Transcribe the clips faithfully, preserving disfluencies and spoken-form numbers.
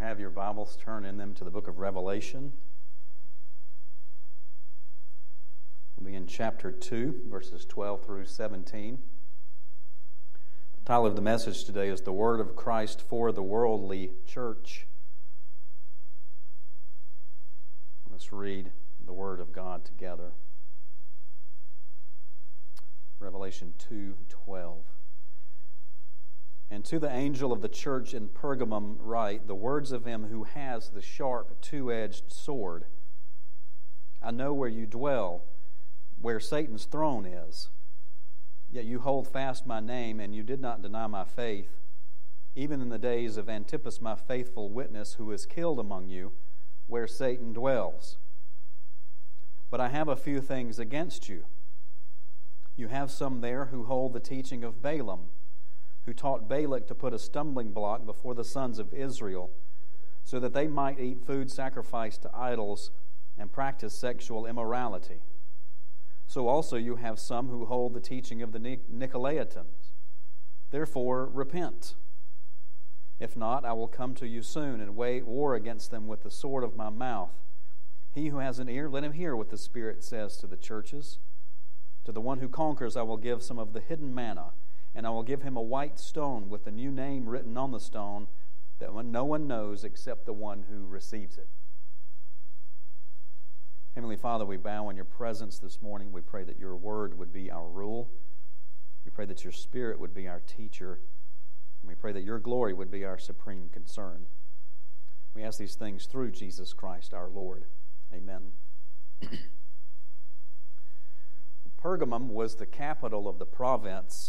have your Bibles, turn in them to the book of Revelation. We'll be in chapter two, verses twelve through seventeen. The title of the message today is The Word of Christ for the Worldly Church. Let's read the Word of God together. Revelation two twelve. And to the angel of the church in Pergamum write the words of him who has the sharp two-edged sword. I know where you dwell, where Satan's throne is. Yet you hold fast my name, and you did not deny my faith, even in the days of Antipas, my faithful witness, who was killed among you, where Satan dwells. But I have a few things against you. You have some there who hold the teaching of Balaam, who taught Balak to put a stumbling block before the sons of Israel, so that they might eat food sacrificed to idols and practice sexual immorality. So also you have some who hold the teaching of the Nicolaitans. Therefore repent. If not, I will come to you soon and wage war against them with the sword of my mouth. He who has an ear, let him hear what the Spirit says to the churches. To the one who conquers I will give some of the hidden manna, and I will give him a white stone with a new name written on the stone that no one knows except the one who receives it. Heavenly Father, we bow in your presence this morning. We pray that your word would be our rule. We pray that your Spirit would be our teacher. And we pray that your glory would be our supreme concern. We ask these things through Jesus Christ our Lord. Amen. Pergamum was the capital of the province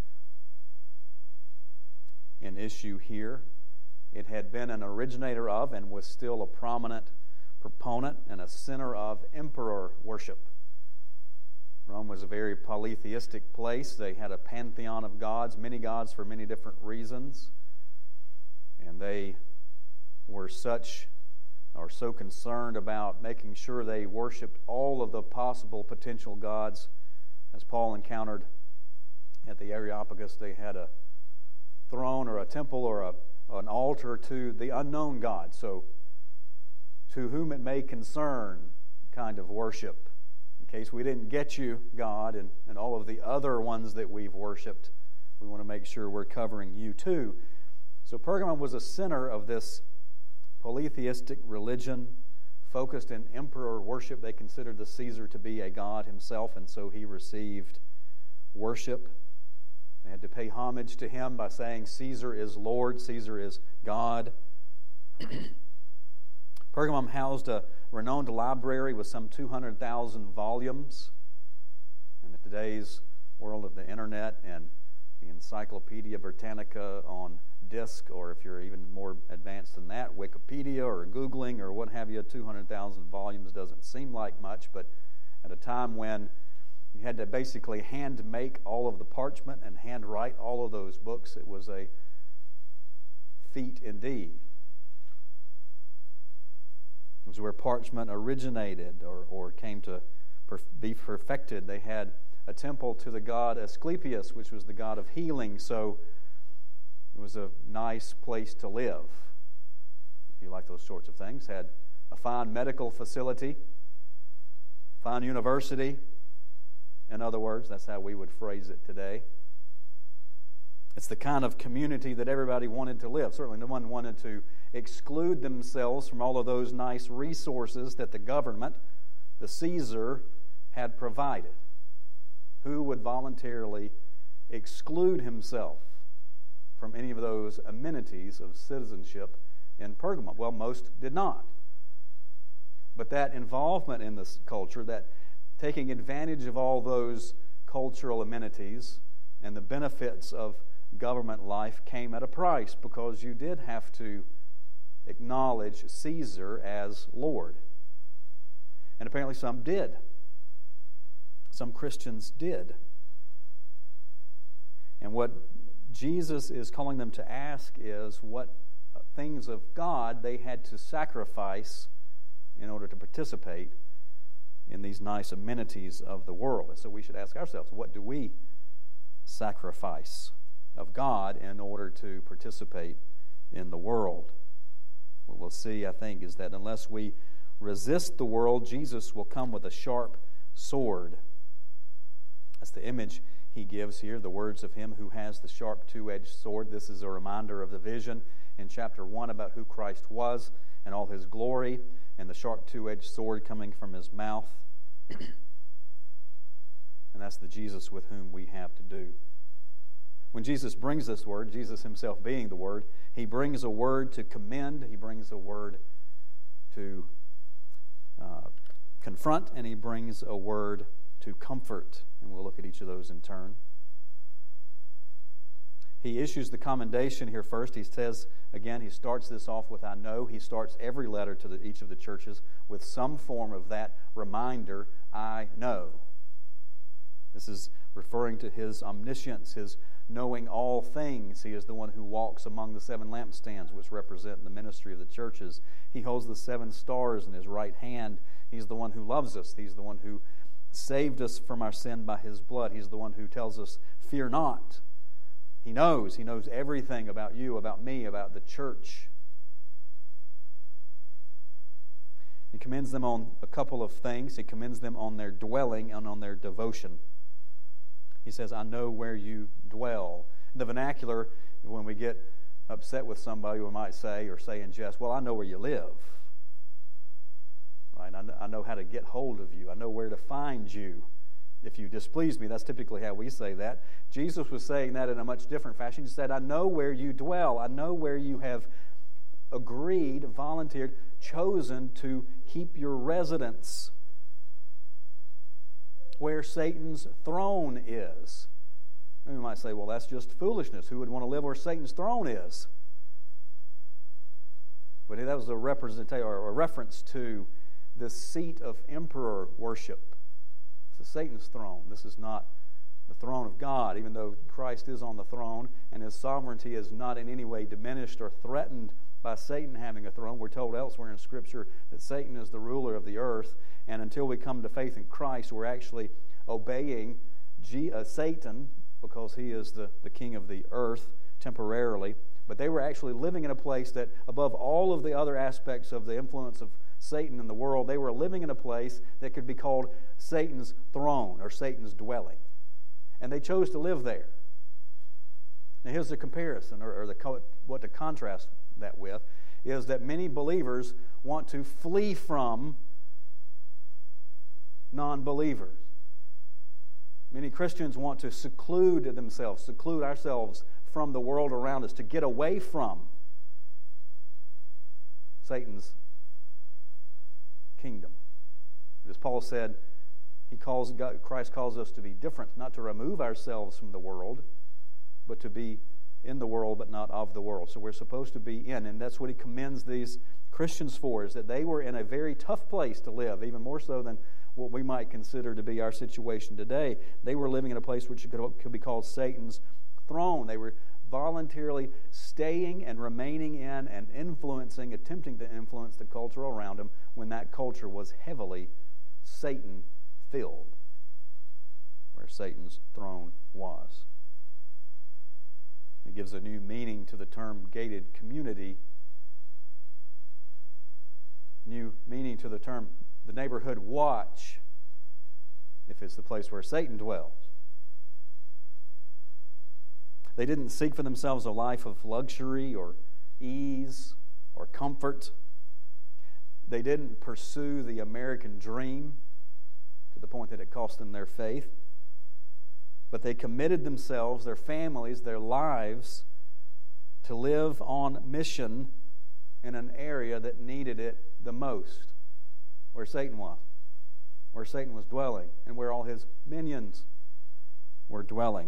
in issue here. It had been an originator of and was still a prominent proponent and a center of emperor worship. Rome was a very polytheistic place. They had a pantheon of gods, many gods for many different reasons. And they were such or so concerned about making sure they worshiped all of the possible potential gods. As Paul encountered at the Areopagus, they had a throne or a temple or a, an altar to the unknown God. So, to whom it may concern kind of worship. In case we didn't get you, God, and, and all of the other ones that we've worshipped, we want to make sure we're covering you too. So Pergamum was a center of this polytheistic religion, focused in emperor worship. They considered the Caesar to be a god himself, and so he received worship. They had to pay homage to him by saying Caesar is Lord, Caesar is God. Pergamum housed a renowned library with some two hundred thousand volumes. In today's world of the internet and the Encyclopedia Britannica on disk, or if you're even more advanced than that, Wikipedia or Googling or what have you, two hundred thousand volumes doesn't seem like much, but at a time when you had to basically hand make all of the parchment and hand write all of those books, it was a feat indeed. It was where parchment originated or, or came to perf- be perfected. They had a temple to the god Asclepius, which was the god of healing, so it was a nice place to live, if you like those sorts of things. Had a fine medical facility, fine university. In other words, that's how we would phrase it today. It's the kind of community that everybody wanted to live. Certainly no one wanted to exclude themselves from all of those nice resources that the government, the Caesar, had provided. Who would voluntarily exclude himself from any of those amenities of citizenship in Pergamum? Well, most did not. But that involvement in this culture, that taking advantage of all those cultural amenities and the benefits of government life came at a price, because you did have to acknowledge Caesar as Lord. And apparently some did. Some Christians did. And what Jesus is calling them to ask is what things of God they had to sacrifice in order to participate in these nice amenities of the world. And so we should ask ourselves, what do we sacrifice of God in order to participate in the world? what we'll see, I think, is that unless we resist the world, Jesus will come with a sharp sword. That's the image he gives here, the words of him who has the sharp two-edged sword. This is a reminder of the vision in chapter one about who Christ was and all his glory, and the sharp two-edged sword coming from his mouth. And that's the Jesus with whom we have to do. When Jesus brings this word, Jesus himself being the word, he brings a word to commend, he brings a word to uh, confront, and he brings a word to comfort. And we'll look at each of those in turn. He issues the commendation here first. He says, again, he starts this off with, I know. He starts every letter to the, each of the churches with some form of that reminder, I know. This is referring to his omniscience, his knowing all things. He is the one who walks among the seven lampstands, which represent the ministry of the churches. He holds the seven stars in his right hand. He's the one who loves us. He's the one who saved us from our sin by his blood. He's the one who tells us, fear not. He knows. He knows everything about you, about me, about the church. He commends them on a couple of things. He commends them on their dwelling and on their devotion. He says, I know where you dwell. In the vernacular, when we get upset with somebody, we might say or say in jest, well, I know where you live. Right? I know how to get hold of you. I know where to find you if you displease me. That's typically how we say that. Jesus was saying that in a much different fashion. He said, I know where you dwell. I know where you have agreed, volunteered, chosen to keep your residence. Where Satan's throne is. And we might say, well, that's just foolishness. Who would want to live where Satan's throne is? But that was a representation or a reference to the seat of emperor worship. This is Satan's throne. This is not the throne of God, even though Christ is on the throne and his sovereignty is not in any way diminished or threatened by Satan having a throne. We're told elsewhere in Scripture that Satan is the ruler of the earth, and until we come to faith in Christ, we're actually obeying G- uh, Satan because he is the, the king of the earth temporarily. But they were actually living in a place that, above all of the other aspects of the influence of Satan in the world, they were living in a place that could be called Satan's throne or Satan's dwelling. And they chose to live there. Now here's the comparison, or, or the what to contrast that with, is that many believers want to flee from non-believers. Many Christians want to seclude themselves, seclude ourselves from the world around us, to get away from Satan's kingdom. As Paul said, he calls God, Christ calls us to be different, not to remove ourselves from the world, but to be in the world, but not of the world. So we're supposed to be in, and that's what he commends these Christians for, is that they were in a very tough place to live, even more so than what we might consider to be our situation today. They were living in a place which could, could be called Satan's throne. They were voluntarily staying and remaining in and influencing, attempting to influence the culture around them when that culture was heavily Satan-filled, where Satan's throne was. It gives a new meaning to the term gated community, new meaning to the term the neighborhood watch, if it's the place where Satan dwells. They didn't seek for themselves a life of luxury or ease or comfort. They didn't pursue the American dream to the point that it cost them their faith. But they committed themselves, their families, their lives, to live on mission in an area that needed it the most, where Satan was, where Satan was dwelling, and where all his minions were dwelling.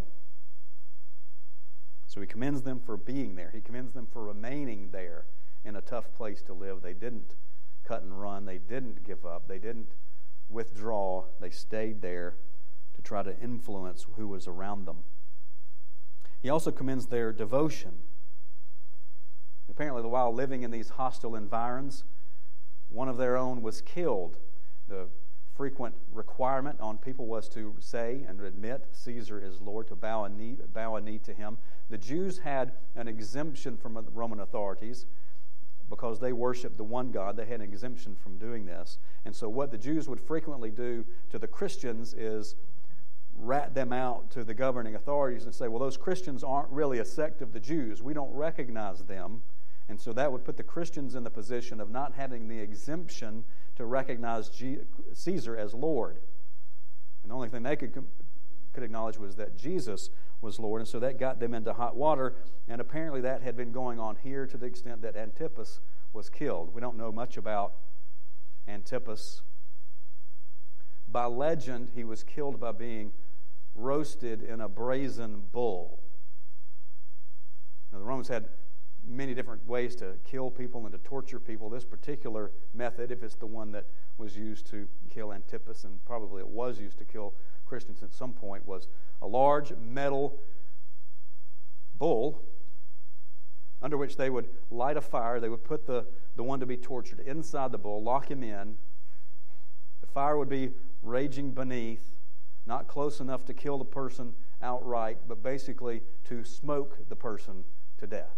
So he commends them for being there. He commends them for remaining there in a tough place to live. They didn't cut and run. They didn't give up. They didn't withdraw. They stayed there to try to influence who was around them. He also commends their devotion. Apparently, while living in these hostile environs, one of their own was killed. The frequent requirement on people was to say and admit Caesar is Lord, to bow a knee, bow a knee to him. The Jews had an exemption from the Roman authorities because they worshiped the one God. They had an exemption from doing this. And so what the Jews would frequently do to the Christians is rat them out to the governing authorities and say, well, those Christians aren't really a sect of the Jews. We don't recognize them. And so that would put the Christians in the position of not having the exemption to recognize G- Caesar as Lord. And the only thing they could, could acknowledge was that Jesus was Lord. And so that got them into hot water. And apparently that had been going on here to the extent that Antipas was killed. We don't know much about Antipas. By legend, he was killed by being roasted in a brazen bull. Now, the Romans had many different ways to kill people and to torture people. This particular method, if it's the one that was used to kill Antipas, and probably it was used to kill Christians at some point, was a large metal bull under which they would light a fire. They would put the, the one to be tortured inside the bull, lock him in. The fire would be raging beneath, not close enough to kill the person outright, but basically to smoke the person to death.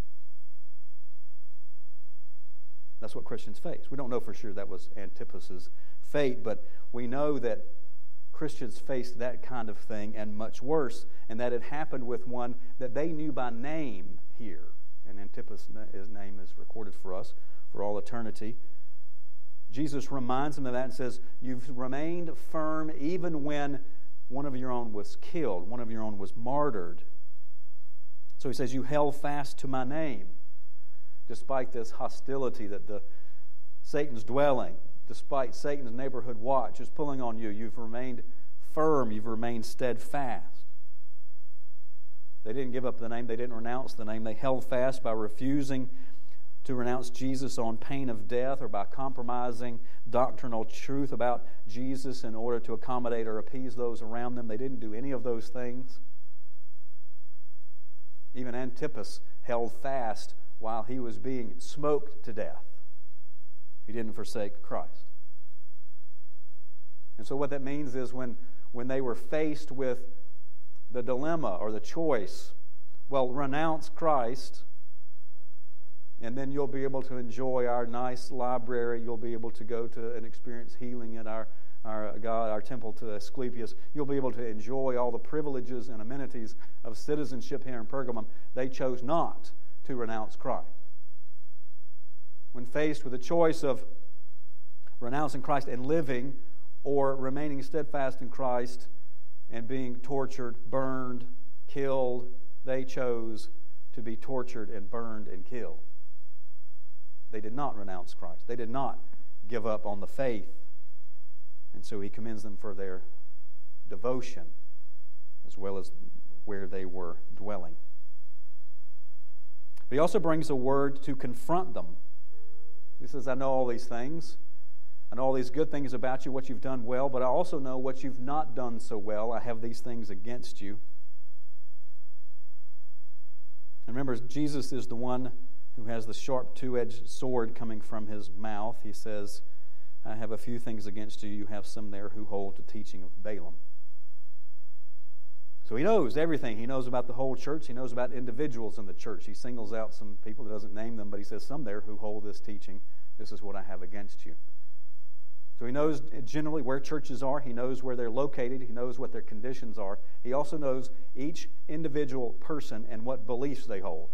That's what Christians face. We don't know for sure that was Antipas's fate, but we know that Christians faced that kind of thing and much worse, and that it happened with one that they knew by name here. And Antipas' name is recorded for us for all eternity. Jesus reminds them of that and says, you've remained firm even when one of your own was killed, one of your own was martyred. So he says, you held fast to my name, despite this hostility that the Satan's dwelling, despite Satan's neighborhood watch is pulling on you. You've remained firm, you've remained steadfast. They didn't give up the name, they didn't renounce the name. They held fast by refusing to renounce Jesus on pain of death or by compromising doctrinal truth about Jesus in order to accommodate or appease those around them. They didn't do any of those things. Even Antipas held fast while he was being smoked to death. He didn't forsake Christ. And so what that means is when, when they were faced with the dilemma or the choice, well, renounce Christ, and then you'll be able to enjoy our nice library. You'll be able to go to and experience healing at our, our God, our temple to Asclepius. You'll be able to enjoy all the privileges and amenities of citizenship here in Pergamum. They chose not to renounce Christ. When faced with the choice of renouncing Christ and living, or remaining steadfast in Christ and being tortured, burned, killed, they chose to be tortured and burned and killed. They did not renounce Christ. They did not give up on the faith. And so he commends them for their devotion as well as where they were dwelling. But he also brings a word to confront them. He says, I know all these things. I know all these good things about you, what you've done well, but I also know what you've not done so well. I have these things against you. And remember, Jesus is the one who has the sharp two-edged sword coming from his mouth. He says, I have a few things against you. You have some there who hold to teaching of Balaam. So he knows everything. He knows about the whole church. He knows about individuals in the church. He singles out some people, that doesn't name them, but he says some there who hold this teaching. This is what I have against you. So he knows generally where churches are. He knows where they're located. He knows what their conditions are. He also knows each individual person and what beliefs they hold.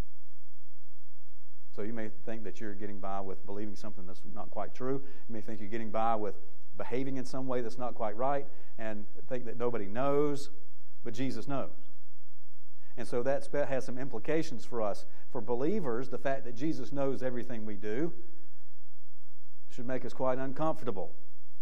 So you may think that you're getting by with believing something that's not quite true. You may think you're getting by with behaving in some way that's not quite right, and think that nobody knows, but Jesus knows. And so that has some implications for us. For believers, the fact that Jesus knows everything we do should make us quite uncomfortable,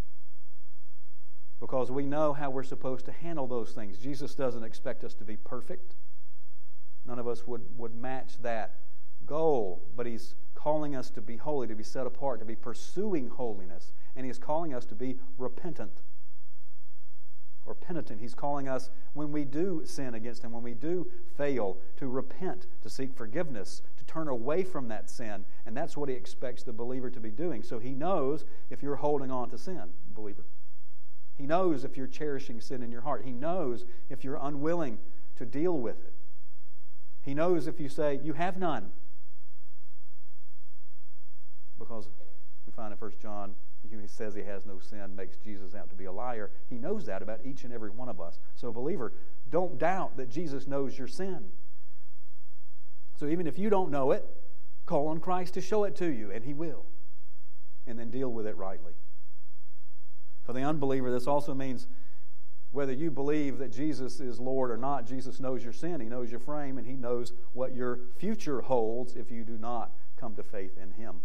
because we know how we're supposed to handle those things. Jesus doesn't expect us to be perfect. None of us would, would match that goal, but he's calling us to be holy, to be set apart, to be pursuing holiness, and he's calling us to be repentant or penitent. He's calling us, when we do sin against him, when we do fail, to repent, to seek forgiveness, to turn away from that sin, and that's what he expects the believer to be doing. So he knows if you're holding on to sin, believer. He knows if you're cherishing sin in your heart. He knows if you're unwilling to deal with it. He knows if you say, you have none. because we find in First John, he says he has no sin, makes Jesus out to be a liar. He knows that about each and every one of us. So, believer, don't doubt that Jesus knows your sin. So even if you don't know it, call on Christ to show it to you, and He will. And then deal with it rightly. For the unbeliever, this also means whether you believe that Jesus is Lord or not, Jesus knows your sin, He knows your frame, and He knows what your future holds if you do not come to faith in Him.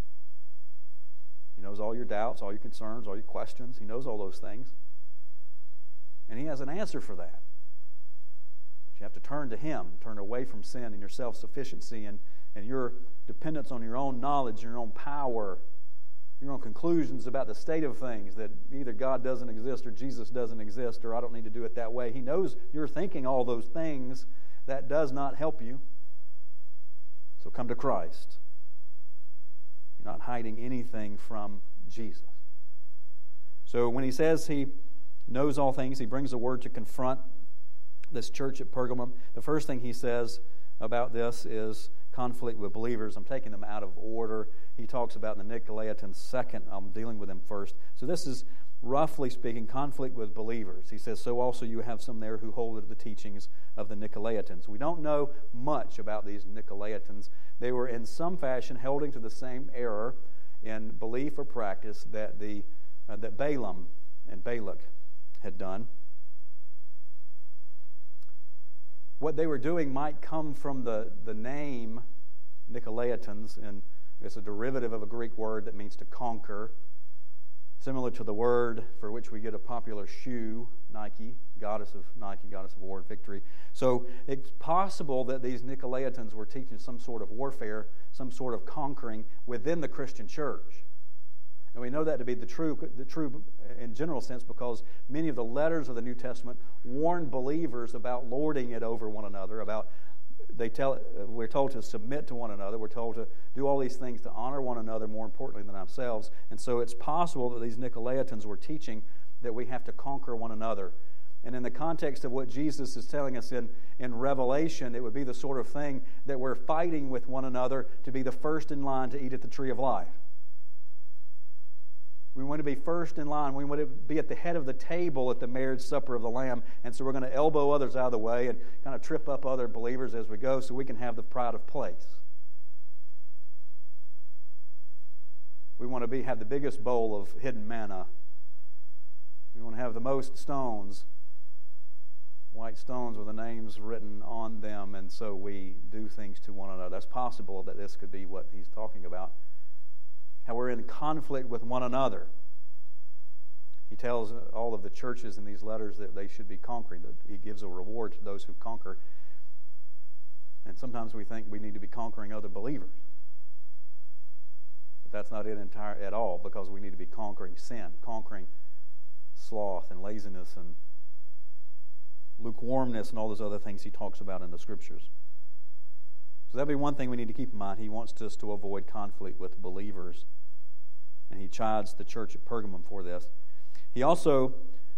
He knows all your doubts, all your concerns, all your questions. He knows all those things. And He has an answer for that. But you have to turn to Him, turn away from sin and your self-sufficiency and, and your dependence on your own knowledge, your own power, your own conclusions about the state of things, that either God doesn't exist or Jesus doesn't exist or I don't need to do it that way. He knows you're thinking all those things. That does not help you. So come to Christ. You're not hiding anything from Jesus. So when he says he knows all things, he brings a word to confront this church at Pergamum. The first thing he says about this is conflict with believers. I'm taking them out of order. He talks about the Nicolaitans second. I'm dealing with them first. So this is, roughly speaking, conflict with believers. He says, so also you have some there who hold to the teachings of the Nicolaitans. We don't know much about these Nicolaitans. They were in some fashion holding to the same error in belief or practice that the uh, that Balaam and Balak had done. What they were doing might come from the, the name Nicolaitans, and it's a derivative of a Greek word that means to conquer, similar to the word for which we get a popular shoe, Nike, goddess of Nike, goddess of war and victory. So it's possible that these Nicolaitans were teaching some sort of warfare, some sort of conquering within the Christian church. And we know that to be the true, the true in general sense, because many of the letters of the New Testament warn believers about lording it over one another, about they tell we're told to submit to one another, we're told to do all these things to honor one another more importantly than ourselves. And so it's possible that these Nicolaitans were teaching that we have to conquer one another. And in the context of what Jesus is telling us in, in Revelation, it would be the sort of thing that we're fighting with one another to be the first in line to eat at the tree of life. We want to be first in line. We want to be at the head of the table at the marriage supper of the Lamb. And so we're going to elbow others out of the way and kind of trip up other believers as we go so we can have the pride of place. We want to be have the biggest bowl of hidden manna. We want to have the most stones, white stones with the names written on them. And so we do things to one another. That's possible that this could be what he's talking about. How we're in conflict with one another. He tells all of the churches in these letters that they should be conquering. That he gives a reward to those who conquer. And sometimes we think we need to be conquering other believers. But that's not it entire at all, because we need to be conquering sin, conquering sloth and laziness and lukewarmness and all those other things he talks about in the Scriptures. So that'd be one thing we need to keep in mind. He wants us to avoid conflict with believers. And he chides the church at Pergamum for this. He also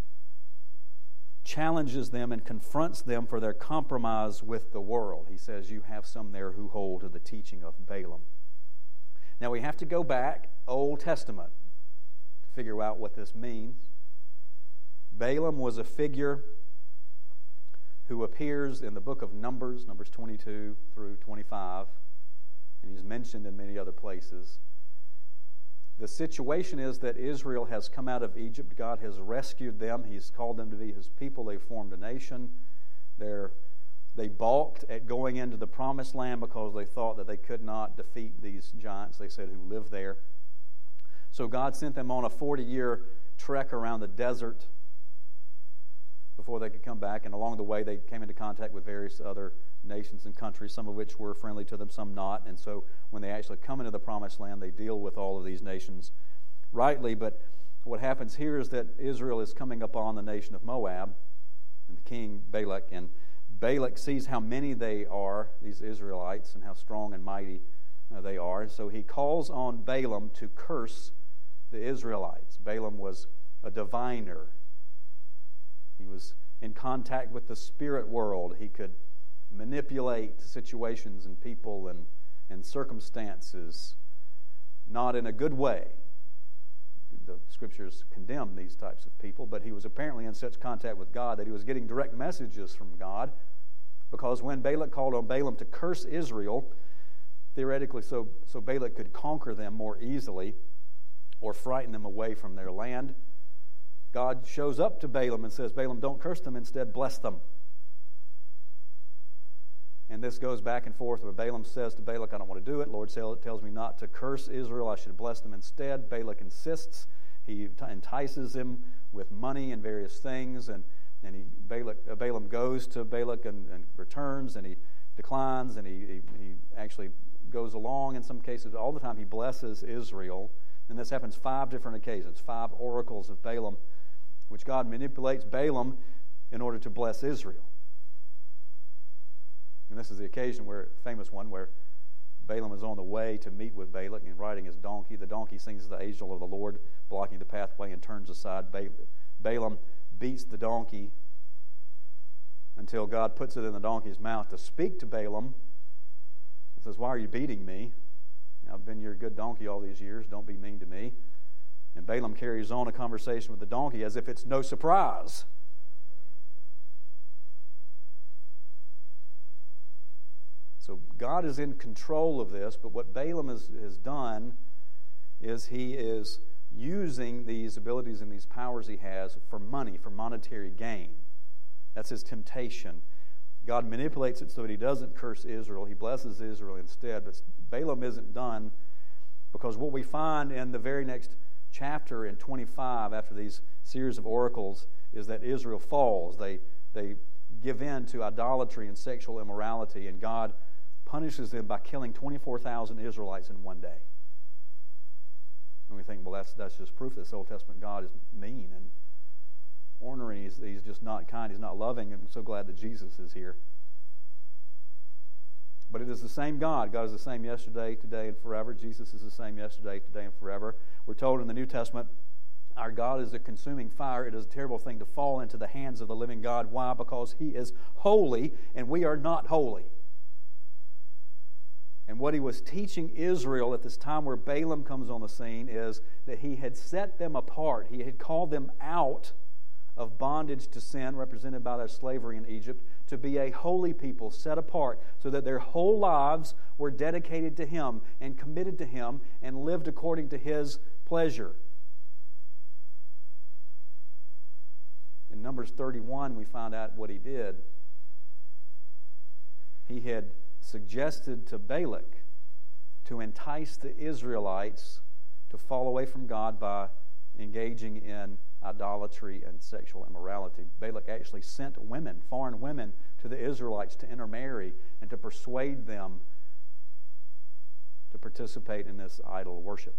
challenges them and confronts them for their compromise with the world. He says, you have some there who hold to the teaching of Balaam. Now we have to go back, Old Testament, to figure out what this means. Balaam was a figure who appears in the book of Numbers, Numbers twenty-two through twenty-five, and he's mentioned in many other places. The situation is that Israel has come out of Egypt. God has rescued them. He's called them to be His people. They've formed a nation. They're, they balked at going into the promised land because they thought that they could not defeat these giants, they said, who lived there. So God sent them on a forty-year trek around the desert before they could come back, and along the way they came into contact with various other nations and countries, some of which were friendly to them, some not. And so when they actually come into the promised land, they deal with all of these nations rightly. But what happens here is that Israel is coming upon the nation of Moab and the king Balak, and Balak sees how many they are, these Israelites, and how strong and mighty uh, they are. And so he calls on Balaam to curse the Israelites. Balaam was a diviner. He was in contact with the spirit world. He could manipulate situations and people and, and circumstances not in a good way. The Scriptures condemn these types of people, but he was apparently in such contact with God that he was getting direct messages from God, because when Balak called on Balaam to curse Israel, theoretically so, so Balak could conquer them more easily or frighten them away from their land, God shows up to Balaam and says, Balaam, don't curse them, instead bless them. And this goes back and forth where Balaam says to Balak, I don't want to do it. Lord tells me not to curse Israel. I should bless them instead. Balak insists. He entices him with money and various things. And, and he, Balak, uh, Balaam goes to Balak and, and returns, and he declines, and he, he, he actually goes along in some cases. All the time he blesses Israel. And this happens five different occasions, five oracles of Balaam, which God manipulates Balaam in order to bless Israel. And this is the occasion where, famous one, where Balaam is on the way to meet with Balak and riding his donkey. The donkey sings the angel of the Lord, blocking the pathway, and turns aside. Balaam beats the donkey until God puts it in the donkey's mouth to speak to Balaam and says, why are you beating me? I've been your good donkey all these years. Don't be mean to me. And Balaam carries on a conversation with the donkey as if it's no surprise. So God is in control of this, but what Balaam has, has done is he is using these abilities and these powers he has for money, for monetary gain. That's his temptation. God manipulates it so that he doesn't curse Israel. He blesses Israel instead. But Balaam isn't done, because what we find in the very next chapter in twenty-five, after these series of oracles, is that Israel falls. They, they give in to idolatry and sexual immorality, and God punishes them by killing twenty-four thousand Israelites in one day. And we think, well, that's that's just proof that this Old Testament God is mean and ornery. He's, he's just not kind. He's not loving. And I'm so glad that Jesus is here. But it is the same God. God is the same yesterday, today, and forever. Jesus is the same yesterday, today, and forever. We're told in the New Testament, our God is a consuming fire. It is a terrible thing to fall into the hands of the living God. Why? Because He is holy, and we are not holy. And what He was teaching Israel at this time where Balaam comes on the scene is that He had set them apart. He had called them out of bondage to sin, represented by their slavery in Egypt, to be a holy people set apart so that their whole lives were dedicated to Him and committed to Him and lived according to His pleasure. In Numbers thirty-one, we find out what He did. He had suggested to Balak to entice the Israelites to fall away from God by engaging in idolatry and sexual immorality. Balak actually sent women, foreign women, to the Israelites to intermarry and to persuade them to participate in this idol worship.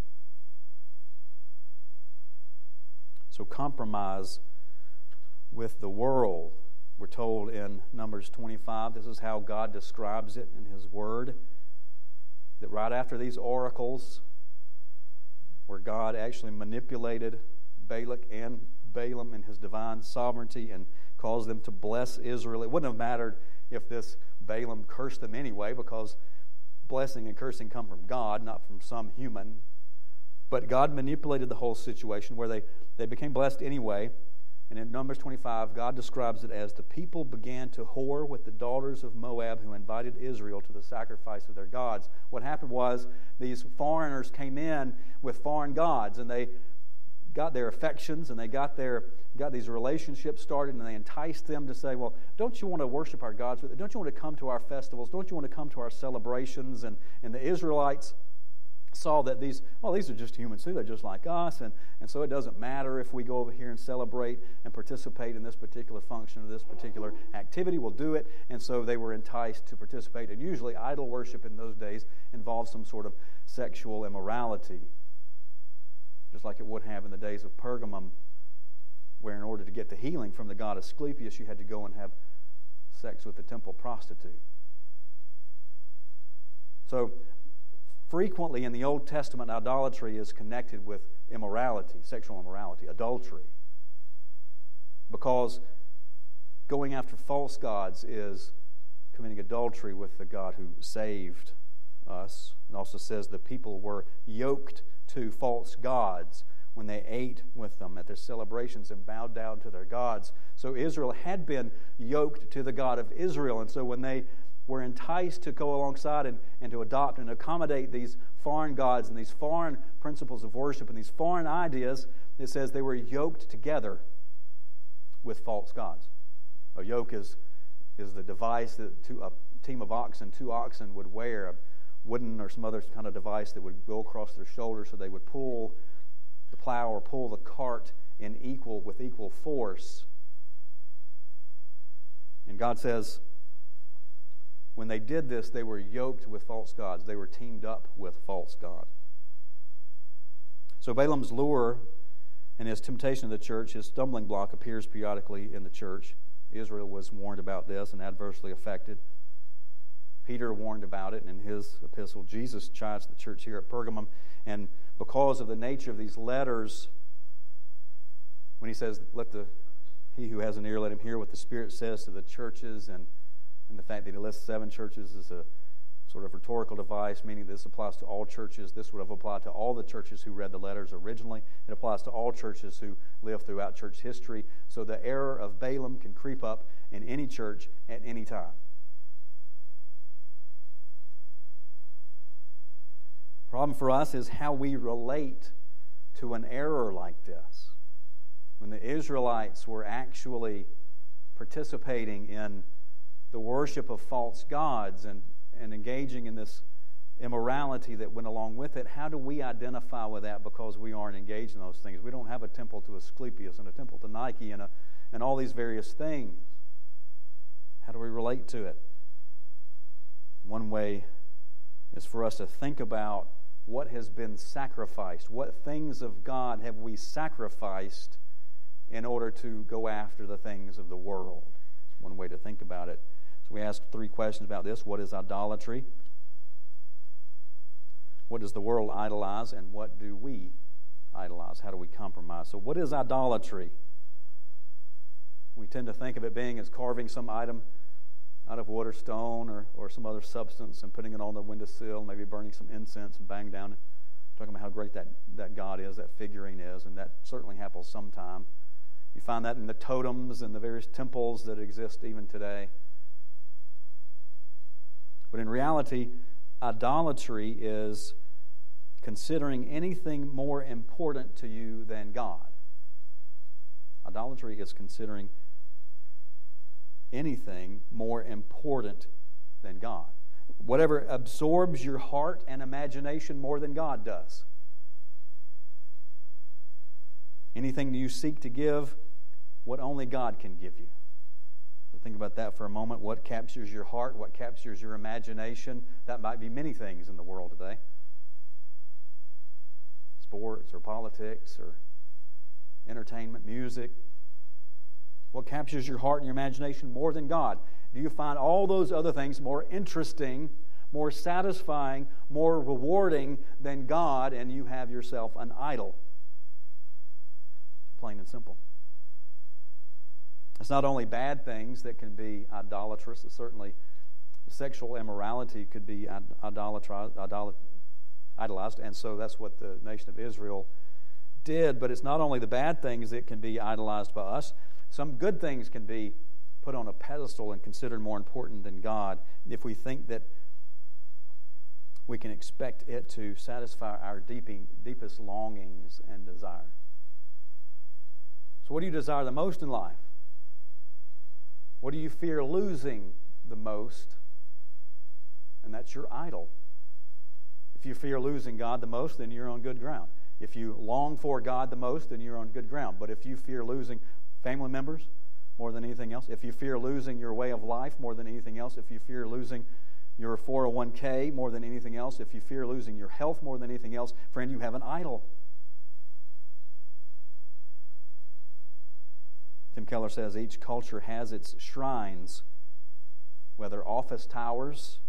So compromise with the world. We're told in Numbers twenty-five, this is how God describes it in His Word, that right after these oracles, where God actually manipulated Balak and Balaam in His divine sovereignty and caused them to bless Israel. It wouldn't have mattered if this Balaam cursed them anyway, because blessing and cursing come from God, not from some human. But God manipulated the whole situation where they, they became blessed anyway. And in Numbers twenty-five, God describes it as the people began to whore with the daughters of Moab who invited Israel to the sacrifice of their gods. What happened was these foreigners came in with foreign gods, and they got their affections and they got their got these relationships started, and they enticed them to say, well, don't you want to worship our gods? Don't you want to come to our festivals? Don't you want to come to our celebrations? And, and the Israelites saw that these, well, these are just humans too. They're just like us. And, and so it doesn't matter if we go over here and celebrate and participate in this particular function or this particular activity. We'll do it. And so they were enticed to participate. And usually idol worship in those days involved some sort of sexual immorality, just like it would have in the days of Pergamum, where in order to get the healing from the god Asclepius, you had to go and have sex with the temple prostitute. So frequently in the Old Testament, idolatry is connected with immorality, sexual immorality, adultery. Because going after false gods is committing adultery with the God who saved us. It also says the people were yoked to false gods when they ate with them at their celebrations and bowed down to their gods. So Israel had been yoked to the God of Israel. And so when they were enticed to go alongside and, and to adopt and accommodate these foreign gods and these foreign principles of worship and these foreign ideas, it says they were yoked together with false gods. A yoke is, is the device that two, a team of oxen, two oxen would wear, a wooden or some other kind of device that would go across their shoulders so they would pull the plow or pull the cart in equal with equal force. And God says, when they did this, they were yoked with false gods. They were teamed up with false gods. So Balaam's lure and his temptation of the church, his stumbling block, appears periodically in the church. Israel was warned about this and adversely affected. Peter warned about it in his epistle. Jesus chides the church here at Pergamum. And because of the nature of these letters, when he says, let the he who has an ear, let him hear what the Spirit says to the churches, and, and the fact that he lists seven churches is a sort of rhetorical device, meaning this applies to all churches. This would have applied to all the churches who read the letters originally. It applies to all churches who live throughout church history. So the error of Balaam can creep up in any church at any time. The problem for us is how we relate to an error like this. When the Israelites were actually participating in the worship of false gods and, and engaging in this immorality that went along with it, how do we identify with that because we aren't engaged in those things? We don't have a temple to Asclepius and a temple to Nike and, a, and all these various things. How do we relate to it? One way is for us to think about what has been sacrificed. What things of God have we sacrificed in order to go after the things of the world? It's one way to think about it. So we asked three questions about this. What is idolatry? What does the world idolize? And what do we idolize? How do we compromise? So what is idolatry? We tend to think of it being as carving some item out of wood or stone or, or some other substance and putting it on the windowsill, maybe burning some incense and bang down, talking about how great that, that God is, that figurine is, and that certainly happens sometime. You find that in the totems and the various temples that exist even today. But in reality, idolatry is considering anything more important to you than God. Idolatry is considering anything more important than God. Whatever absorbs your heart and imagination more than God does. Anything that you seek to give what only God can give you. So think about that for a moment. What captures your heart? What captures your imagination? That might be many things in the world today. Sports or politics or entertainment, music. What captures your heart and your imagination more than God? Do you find all those other things more interesting, more satisfying, more rewarding than God, and you have yourself an idol? Plain and simple. It's not only bad things that can be idolatrous. It's certainly sexual immorality could be idolatrized, idolized, and so that's what the nation of Israel did. But it's not only the bad things that can be idolized by us. Some good things can be put on a pedestal and considered more important than God if we think that we can expect it to satisfy our deeping, deepest longings and desires. So what do you desire the most in life? What do you fear losing the most? And that's your idol. If you fear losing God the most, then you're on good ground. If you long for God the most, then you're on good ground. But if you fear losing family members more than anything else, if you fear losing your way of life more than anything else, if you fear losing your four oh one k more than anything else, if you fear losing your health more than anything else, friend, you have an idol. Tim Keller says each culture has its shrines, whether office towers,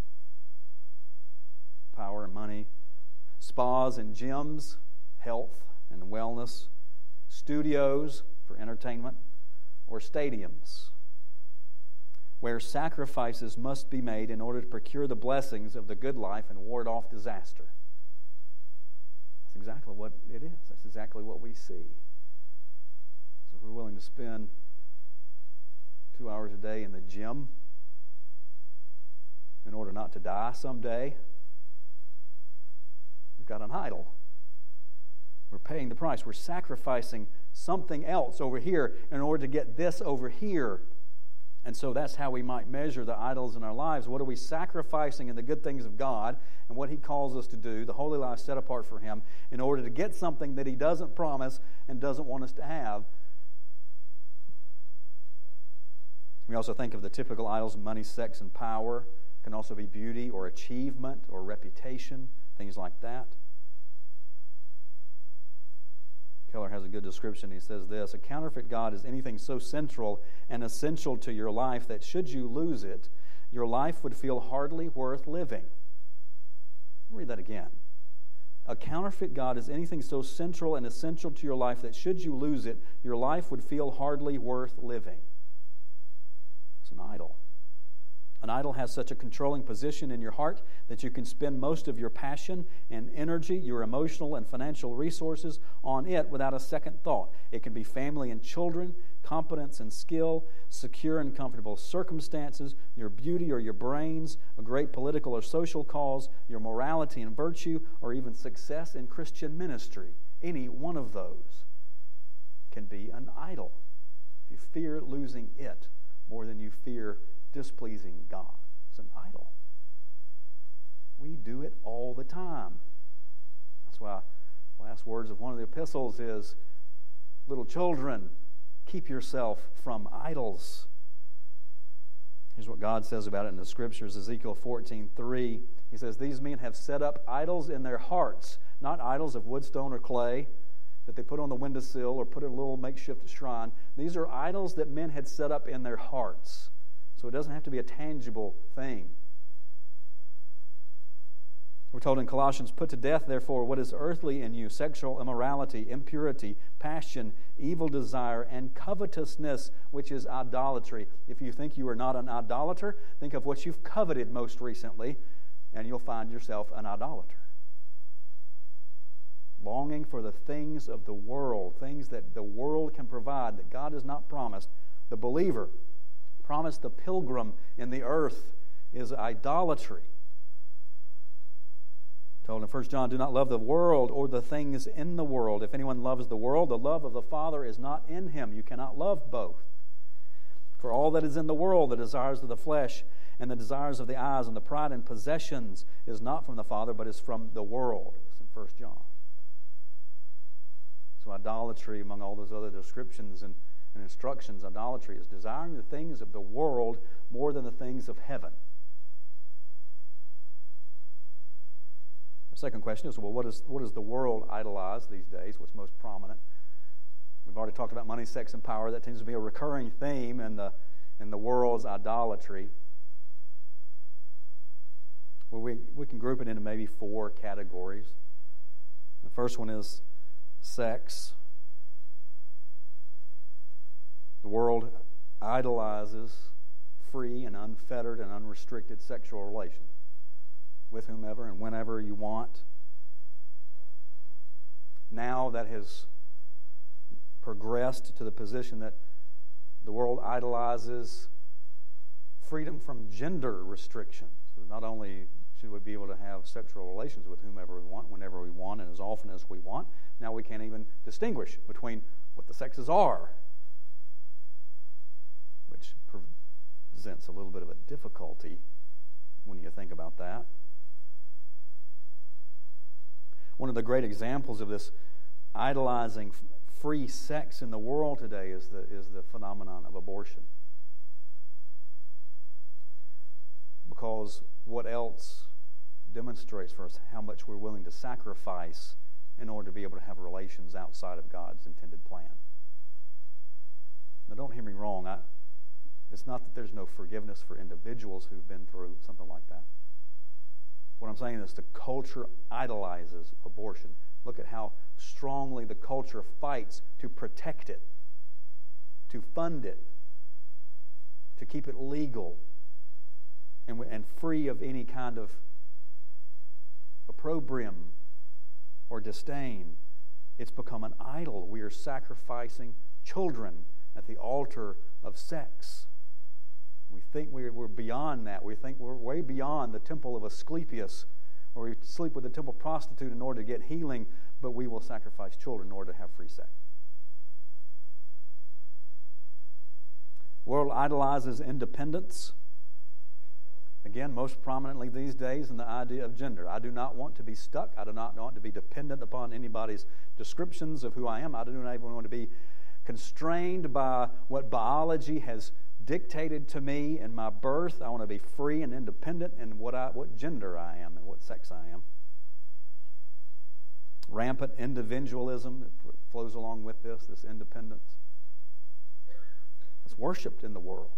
power and money, spas and gyms, health and wellness, studios for entertainment, or stadiums. where sacrifices must be made in order to procure the blessings of the good life and ward off disaster. That's exactly what it is. That's exactly what we see. So if we're willing to spend two hours a day in the gym in order not to die someday, we've got an idol. We're paying the price. We're sacrificing something else over here in order to get this over here. And so that's how we might measure the idols in our lives. What are we sacrificing in the good things of God and what He calls us to do, the holy life set apart for Him, in order to get something that He doesn't promise and doesn't want us to have? We also think of the typical idols: money, sex, and power. It can also be beauty or achievement or reputation, things like that. Keller has a good description. He says this: a counterfeit God is anything so central and essential to your life that should you lose it, your life would feel hardly worth living. I'll read that again. A counterfeit God is anything so central and essential to your life that should you lose it, your life would feel hardly worth living. It's an idol. An idol has such a controlling position in your heart that you can spend most of your passion and energy, your emotional and financial resources on it without a second thought. It can be family and children, competence and skill, secure and comfortable circumstances, your beauty or your brains, a great political or social cause, your morality and virtue, or even success in Christian ministry. Any one of those can be an idol if you fear losing it more than you fear displeasing God. It's an idol. We do it all the time. That's why the last words of one of the epistles is, little children, keep yourself from idols. Here's what God says about it in the Scriptures. Ezekiel fourteen three. He says, these men have set up idols in their hearts, not idols of wood, stone, or clay that they put on the windowsill or put in a little makeshift shrine. These are idols that men had set up in their hearts. So it doesn't have to be a tangible thing. We're told in Colossians, put to death, therefore, what is earthly in you: sexual immorality, impurity, passion, evil desire, and covetousness, which is idolatry. If you think you are not an idolater, think of what you've coveted most recently, and you'll find yourself an idolater. Longing for the things of the world, things that the world can provide, that God has not promised. The believer promised the pilgrim in the earth is idolatry. Told in First John, do not love the world or the things in the world. If anyone loves the world, the love of the Father is not in him. You cannot love both. For all that is in the world, the desires of the flesh and the desires of the eyes and the pride in possessions, is not from the Father, but is from the world. It's in First John. So idolatry, among all those other descriptions and And instructions, idolatry is desiring the things of the world more than the things of heaven. The second question is, well, what is what does the world idolize these days? What's most prominent? We've already talked about money, sex, and power. That tends to be a recurring theme in the in the world's idolatry. Well, we, we can group it into maybe four categories. The first one is sex. The world idolizes free and unfettered and unrestricted sexual relations with whomever and whenever you want. Now that has progressed to the position that the world idolizes freedom from gender restrictions. So not only should we be able to have sexual relations with whomever we want, whenever we want, and as often as we want, now we can't even distinguish between what the sexes are, which presents a little bit of a difficulty when you think about that. One of the great examples of this idolizing free sex in the world today is the, is the phenomenon of abortion. Because what else demonstrates for us how much we're willing to sacrifice in order to be able to have relations outside of God's intended plan? Now, don't hear me wrong. I, It's not that there's no forgiveness for individuals who've been through something like that. What I'm saying is the culture idolizes abortion. Look at how strongly the culture fights to protect it, to fund it, to keep it legal and, and free of any kind of opprobrium or disdain. It's become an idol. We are sacrificing children at the altar of sex. We think we're, we're beyond that. We think we're way beyond the temple of Asclepius, or we sleep with the temple prostitute in order to get healing, but we will sacrifice children in order to have free sex. The world idolizes independence. Again, most prominently these days in the idea of gender. I do not want to be stuck. I do not want to be dependent upon anybody's descriptions of who I am. I do not even want to be constrained by what biology has dictated to me in my birth. I want to be free and independent in what I, what gender I am and what sex I am. Rampant individualism flows along with this, this independence. It's worshipped in the world.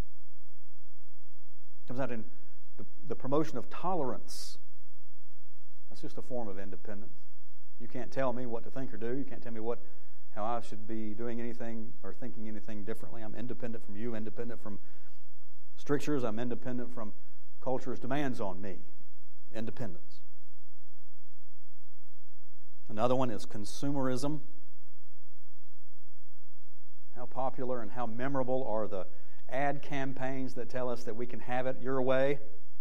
It comes out in the, the promotion of tolerance. That's just a form of independence. You can't tell me what to think or do. You can't tell me what how I should be doing anything or thinking anything differently. I'm independent from you, independent from strictures. I'm independent from culture's demands on me. Independence. Another one is consumerism. How popular and how memorable are the ad campaigns that tell us that we can have it your way?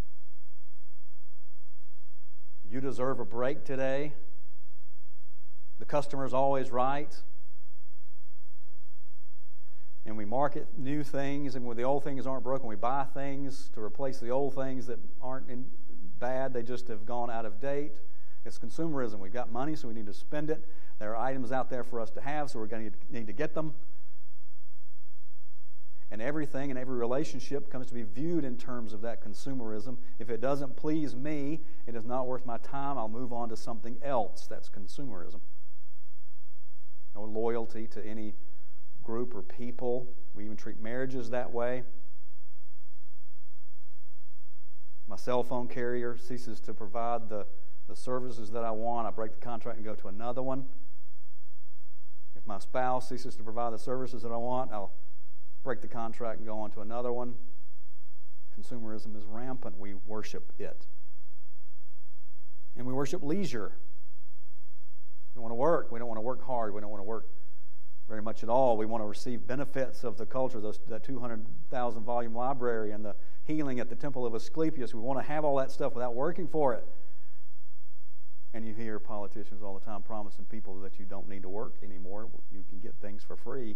You deserve a break today. The customer's always right. And we market new things, and when the old things aren't broken, we buy things to replace the old things that aren't in bad. They just have gone out of date. It's consumerism. We've got money, so we need to spend it. There are items out there for us to have, so we're going to need to get them. And everything and every relationship comes to be viewed in terms of that consumerism. If it doesn't please me, it is not worth my time. I'll move on to something else. That's consumerism. No loyalty to any group or people. We even treat marriages that way. My cell phone carrier ceases to provide the, the services that I want. I break the contract and go to another one. If my spouse ceases to provide the services that I want, I'll break the contract and go on to another one. Consumerism is rampant. We worship it. And we worship leisure. We don't want to work. We don't want to work hard. We don't want to work very much at all. We want to receive benefits of the culture, those, that two hundred thousand volume library and the healing at the temple of Asclepius. We want to have all that stuff without working for it. And you hear politicians all the time promising people that you don't need to work anymore. You can get things for free.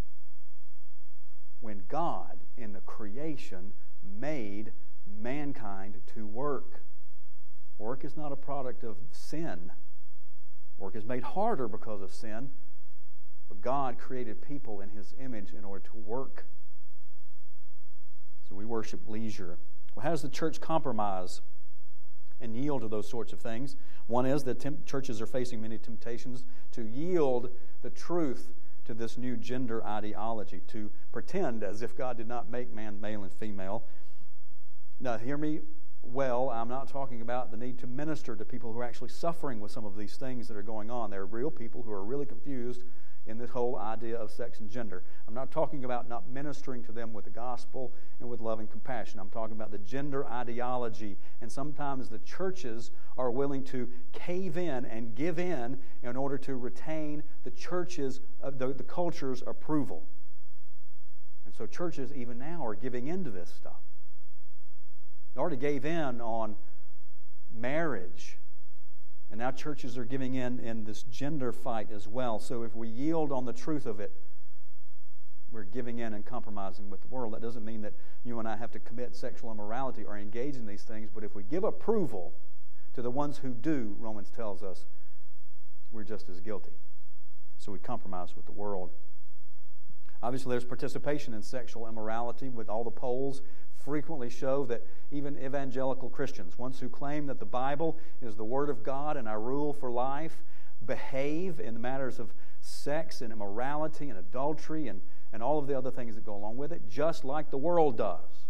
When God, in the creation, made mankind to work. Work is not a product of sin. Work is made harder because of sin. But God created people in His image in order to work. So we worship leisure. Well, how does the church compromise and yield to those sorts of things? One is that temp- churches are facing many temptations to yield the truth to this new gender ideology, to pretend as if God did not make man male and female. Now, hear me well. I'm not talking about the need to minister to people who are actually suffering with some of these things that are going on. There are real people who are really confused in this whole idea of sex and gender. I'm not talking about not ministering to them with the gospel and with love and compassion. I'm talking about the gender ideology. And sometimes the churches are willing to cave in and give in in order to retain the church's, uh, the, the culture's approval. And so churches even now are giving in to this stuff. They already gave in on marriage. And now churches are giving in in this gender fight as well. So if we yield on the truth of it, we're giving in and compromising with the world. That doesn't mean that you and I have to commit sexual immorality or engage in these things, but if we give approval to the ones who do, Romans tells us, we're just as guilty. So we compromise with the world. Obviously, there's participation in sexual immorality. With all the polls frequently show that even evangelical Christians, ones who claim that the Bible is the Word of God and our rule for life, behave in the matters of sex and immorality and adultery and, and all of the other things that go along with it, just like the world does.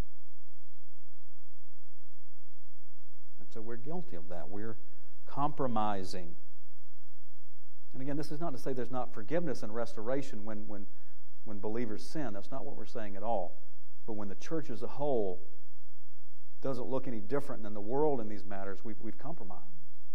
And so we're guilty of that. We're compromising. And again, this is not to say there's not forgiveness and restoration when, when, when believers sin. That's not what we're saying at all. But when the church as a whole doesn't look any different than the world in these matters, we've, we've compromised.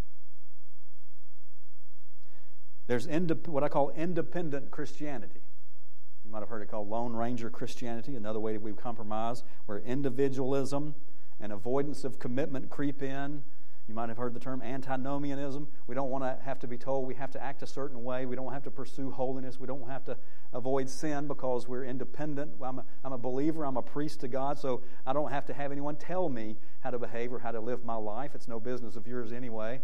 There's indep- what I call independent Christianity. You might have heard it called Lone Ranger Christianity, another way that we compromise, where individualism and avoidance of commitment creep in. You might have heard the term antinomianism. We don't want to have to be told we have to act a certain way. We don't have to pursue holiness. We don't have to avoid sin because we're independent. I'm a, I'm a believer. I'm a priest to God, so I don't have to have anyone tell me how to behave or how to live my life. It's no business of yours anyway.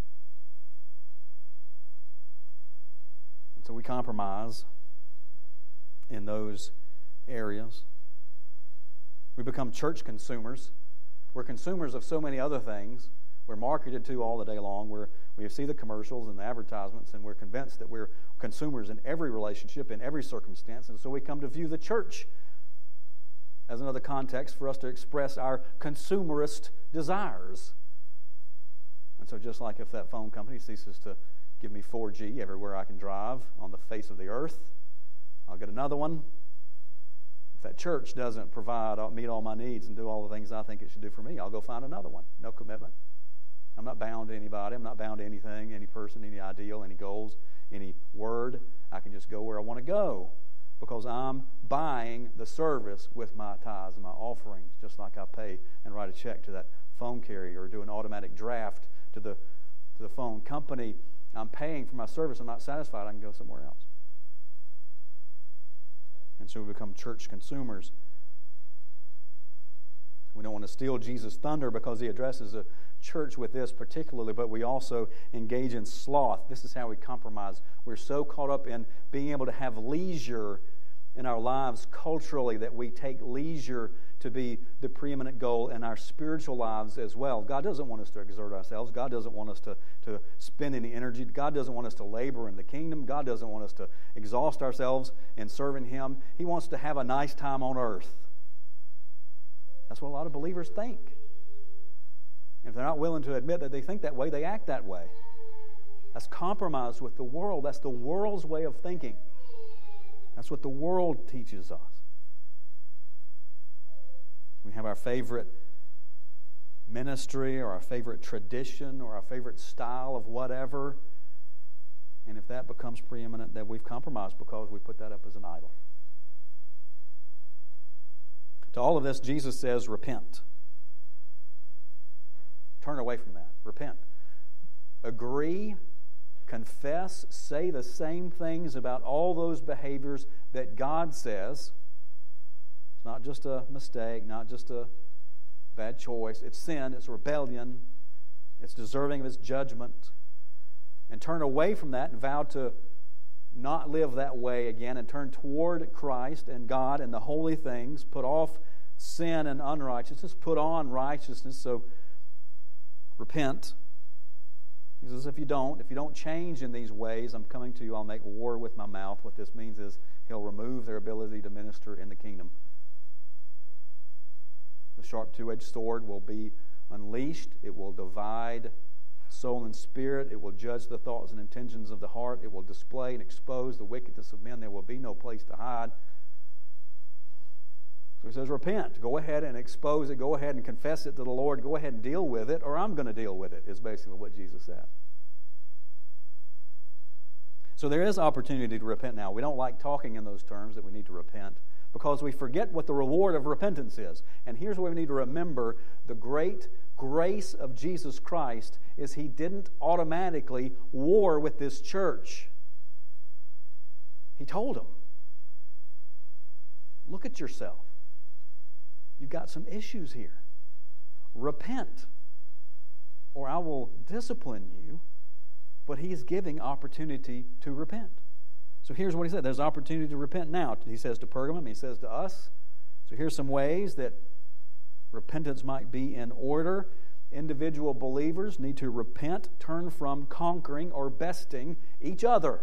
And so we compromise in those areas. We become church consumers. We're consumers of so many other things. We're marketed to all the day long. We're, we see the commercials and the advertisements, and we're convinced that we're consumers in every relationship, in every circumstance. And so we come to view the church as another context for us to express our consumerist desires. And so just like if that phone company ceases to give me four G everywhere I can drive on the face of the earth, I'll get another one. If that church doesn't provide, meet all my needs and do all the things I think it should do for me, I'll go find another one. No commitment. I'm not bound to anybody. I'm not bound to anything, any person, any ideal, any goals, any word. I can just go where I want to go because I'm buying the service with my tithes and my offerings, just like I pay and write a check to that phone carrier or do an automatic draft to the, to the phone company. I'm paying for my service. I'm not satisfied. I can go somewhere else. And so we become church consumers. We don't want to steal Jesus' thunder because he addresses a church with this particularly, but we also engage in sloth. This is how we compromise. We're so caught up in being able to have leisure in our lives culturally that we take leisure to be the preeminent goal in our spiritual lives as well. God doesn't want us to exert ourselves. God doesn't want us to, to spend any energy. God doesn't want us to labor in the kingdom. God doesn't want us to exhaust ourselves in serving Him. He wants to have a nice time on earth. That's what a lot of believers think. If they're not willing to admit that they think that way, they act that way. That's compromise with the world. That's the world's way of thinking. That's what the world teaches us. We have our favorite ministry or our favorite tradition or our favorite style of whatever. And if that becomes preeminent, then we've compromised because we put that up as an idol. To all of this, Jesus says, repent. Turn away from that. Repent. Agree, confess, say the same things about all those behaviors that God says. It's not just a mistake, not just a bad choice. It's sin, it's rebellion, it's deserving of His judgment. And turn away from that and vow to not live that way again and turn toward Christ and God and the holy things. Put off sin and unrighteousness. Put on righteousness. So repent. He says, if you don't, if you don't change in these ways, I'm coming to you, I'll make war with my mouth. What this means is He'll remove their ability to minister in the kingdom. The sharp two-edged sword will be unleashed. It will divide soul and spirit. It will judge the thoughts and intentions of the heart. It will display and expose the wickedness of men. There will be no place to hide. So He says, repent. Go ahead and expose it. Go ahead and confess it to the Lord. Go ahead and deal with it, or I'm going to deal with it, is basically what Jesus says. So there is opportunity to repent now. We don't like talking in those terms that we need to repent because we forget what the reward of repentance is. And here's what we need to remember. The great grace of Jesus Christ is He didn't automatically war with this church. He told them, look at yourself. You've got some issues here. Repent, or I will discipline you. But He's giving opportunity to repent. So here's what He said. There's opportunity to repent now. He says to Pergamum, He says to us. So here's some ways that repentance might be in order. Individual believers need to repent, turn from conquering or besting each other.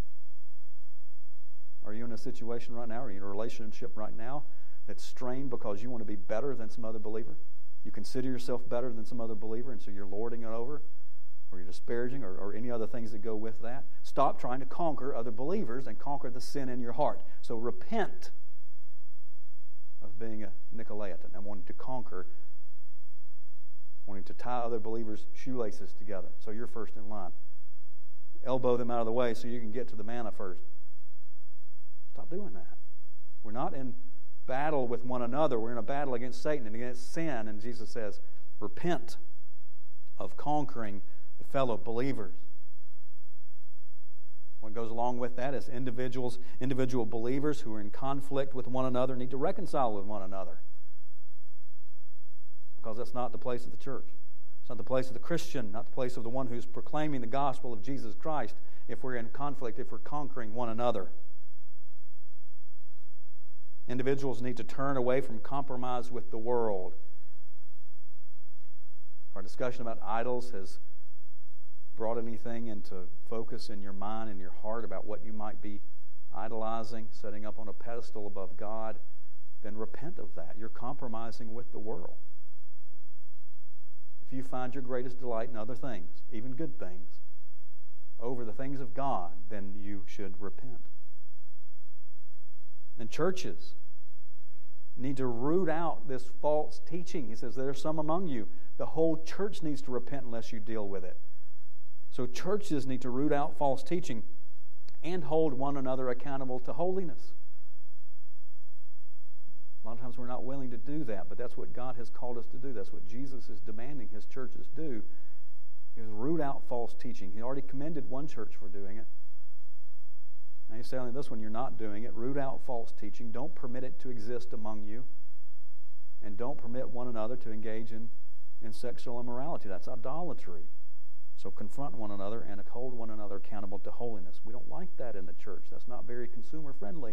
Are you in a situation right now? Are you in a relationship right now that's strained because you want to be better than some other believer? You consider yourself better than some other believer, and so you're lording it over, or you're disparaging, or, or any other things that go with that. Stop trying to conquer other believers and conquer the sin in your heart. So repent of being a Nicolaitan and wanting to conquer, wanting to tie other believers' shoelaces together. So you're first in line. Elbow them out of the way so you can get to the manna first. Stop doing that. We're not in battle with one another. We're in a battle against Satan and against sin. And Jesus says, repent of conquering the fellow believers. What goes along with that is individuals, individual believers who are in conflict with one another need to reconcile with one another. Because that's not the place of the church. It's not the place of the Christian, not the place of the one who's proclaiming the gospel of Jesus Christ if we're in conflict, if we're conquering one another. Individuals need to turn away from compromise with the world. Our discussion about idols has brought anything into focus in your mind and your heart about what you might be idolizing, setting up on a pedestal above God, then repent of that. You're compromising with the world. If you find your greatest delight in other things, even good things, over the things of God, then you should repent. And churches need to root out this false teaching. He says, there are some among you. The whole church needs to repent unless you deal with it. So churches need to root out false teaching and hold one another accountable to holiness. A lot of times we're not willing to do that, but that's what God has called us to do. That's what Jesus is demanding His churches do, is root out false teaching. He already commended one church for doing it. Now He's telling this one, you're not doing it. Root out false teaching. Don't permit it to exist among you. And don't permit one another to engage in, in sexual immorality. That's idolatry. So confront one another and hold one another accountable to holiness. We don't like that in the church. That's not very consumer friendly.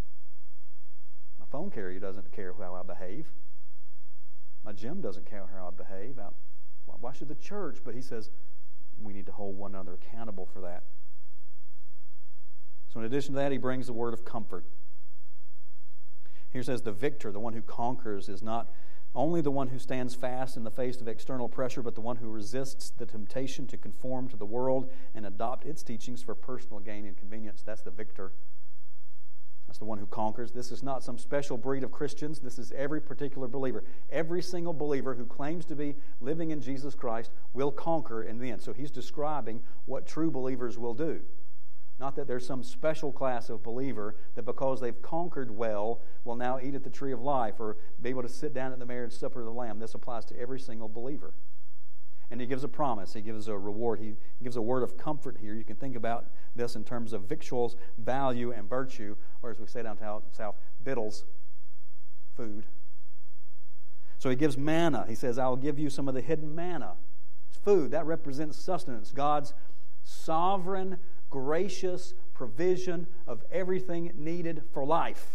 My phone carrier doesn't care how I behave. My gym doesn't care how I behave. I, why should the church? But he says we need to hold one another accountable for that. So in addition to that, he brings the word of comfort. Here says the victor, the one who conquers, is not only the one who stands fast in the face of external pressure, but the one who resists the temptation to conform to the world and adopt its teachings for personal gain and convenience. That's the victor. That's the one who conquers. This is not some special breed of Christians. This is every particular believer. Every single believer who claims to be living in Jesus Christ will conquer in the end. So he's describing what true believers will do. Not that there's some special class of believer that because they've conquered well will now eat at the tree of life or be able to sit down at the marriage supper of the Lamb. This applies to every single believer. And he gives a promise. He gives a reward. He gives a word of comfort here. You can think about this in terms of victuals, value, and virtue, or as we say down south, victuals, food. So he gives manna. He says, I will give you some of the hidden manna. It's food. That represents sustenance. God's sovereign, gracious provision of everything needed for life.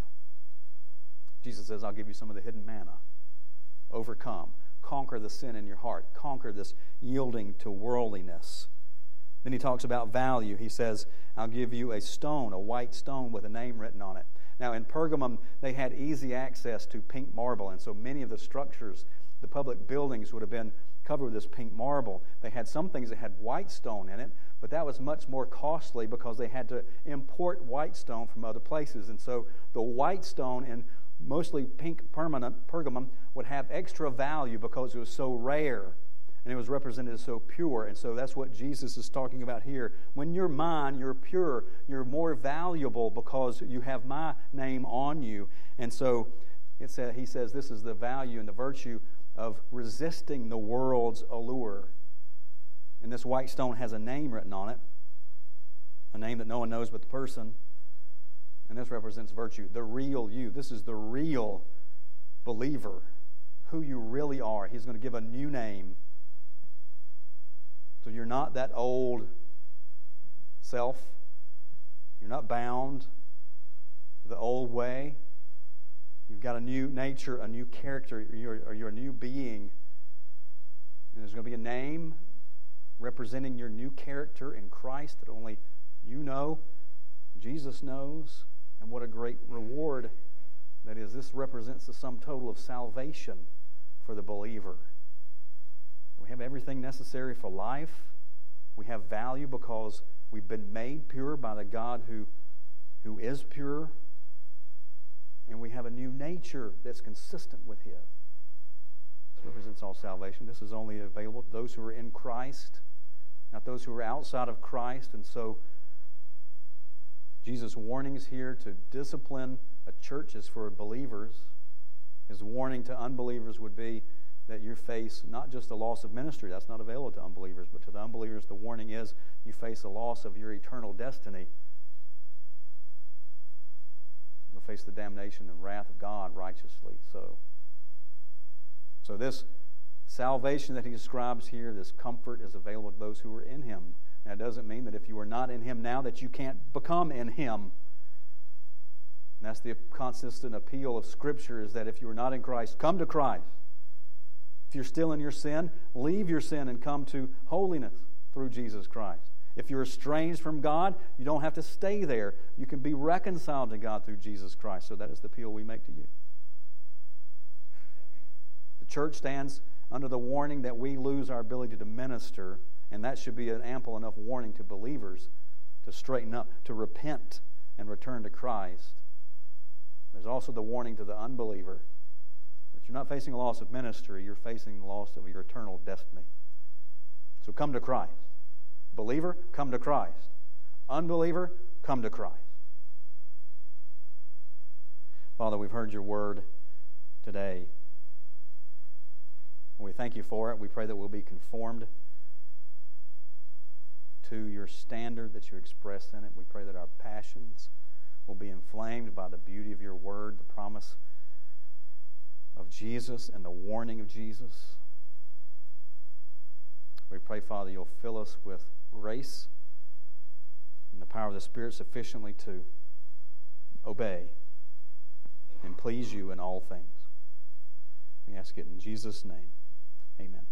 Jesus says, I'll give you some of the hidden manna. Overcome. Conquer the sin in your heart. Conquer this yielding to worldliness. Then he talks about value. He says, I'll give you a stone, a white stone with a name written on it. Now in Pergamum, they had easy access to pink marble, and so many of the structures, the public buildings would have been covered with this pink marble. They had some things that had white stone in it, but that was much more costly because they had to import white stone from other places. And so the white stone in mostly pink permanent Pergamum would have extra value because it was so rare and it was represented as so pure. And so that's what Jesus is talking about here. When you're mine, you're pure. You're more valuable because you have my name on you. And so it's a, he says this is the value and the virtue of resisting the world's allure. And this white stone has a name written on it, a name that no one knows but the person. And this represents virtue, the real you. This is the real believer, who you really are. He's going to give a new name. So you're not that old self. You're not bound to the old way. You've got a new nature, a new character. You're, you're a new being. And there's going to be a name representing your new character in Christ that only you know, Jesus knows. And what a great reward that is. This represents the sum total of salvation for the believer. We have everything necessary for life. We have value because we've been made pure by the God who, who is pure. and we have a new nature that's consistent with His. This represents all salvation. This is only available to those who are in Christ, not those who are outside of Christ. And so Jesus' warnings here to discipline a church is for believers. His warning to unbelievers would be that you face not just the loss of ministry, that's not available to unbelievers, but to the unbelievers the warning is you face the loss of your eternal destiny. You'll face the damnation and wrath of God righteously. So, so this salvation that he describes here, this comfort, is available to those who are in Him. Now, it doesn't mean that if you are not in Him now that you can't become in Him. And that's the consistent appeal of Scripture, is that if you are not in Christ, come to Christ. If you're still in your sin, leave your sin and come to holiness through Jesus Christ. If you're estranged from God, you don't have to stay there. You can be reconciled to God through Jesus Christ. So that is the appeal we make to you. The church stands under the warning that we lose our ability to minister, and that should be an ample enough warning to believers to straighten up, to repent, and return to Christ. There's also the warning to the unbeliever that you're not facing a loss of ministry, you're facing the loss of your eternal destiny. So come to Christ. Believer, come to Christ. Unbeliever, come to Christ. Father, we've heard your word today. We thank you for it. We pray that we'll be conformed to your standard that you express in it. We pray that our passions will be inflamed by the beauty of your word, the promise of Jesus and the warning of Jesus. We pray, Father, you'll fill us with grace and the power of the Spirit sufficiently to obey and please you in all things. We ask it in Jesus' name. Amen.